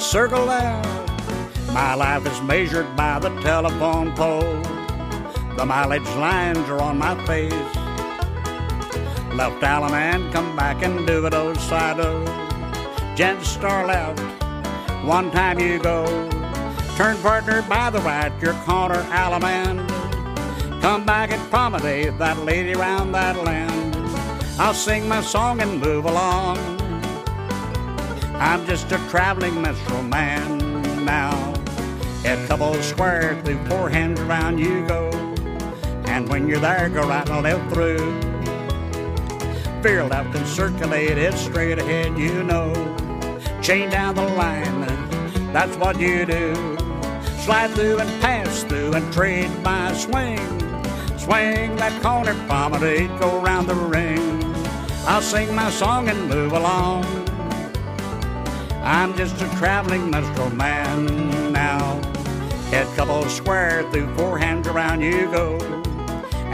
circle out. My life is measured by the telephone pole. The mileage lines are on my face. Left Alaman, come back and do it Osato. Gent Star left, one time you go. Turn partner by the right, your corner Alaman. Come back and promenade that lady round that land. I'll sing my song and move along. I'm just a traveling minstrel man now. Head couple square through four hands around you go. And when you're there, go right and left through. Veer left and circulate it straight ahead, you know. Chain down the line, that's what you do. Slide through and pass through and trade by swing. Swing that corner promenade, go round the ring. I'll sing my song and move along. I'm just a traveling minstrel man now. Head couple square through four hands around you go.